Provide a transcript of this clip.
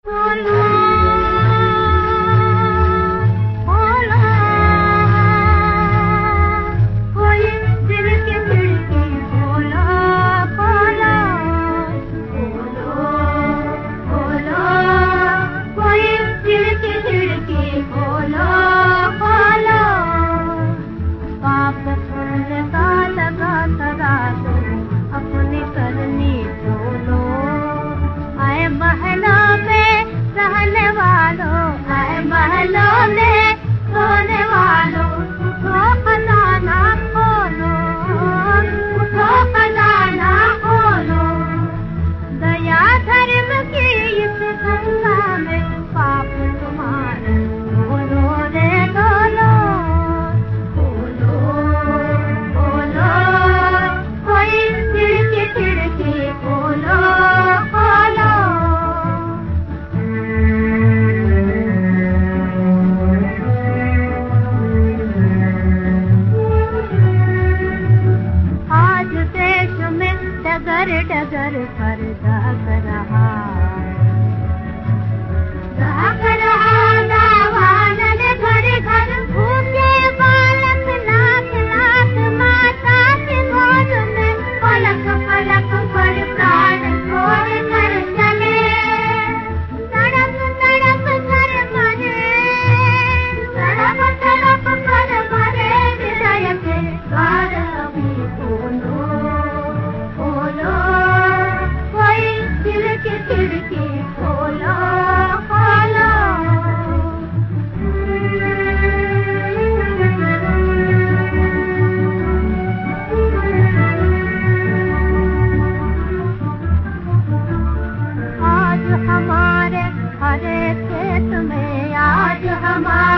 डगर पर दाग रहा दावानन घर घर भूखे बालक लाख लाख माता के गोद में पलक पलक पर प्राण छोड़ कर चले तड़प तड़प कर मरे तड़प तड़प कर मरे हृदय के द्वार अभी खोलो खिड़की खोलो खोलो आज हमारे हरे खेत में आज हमारे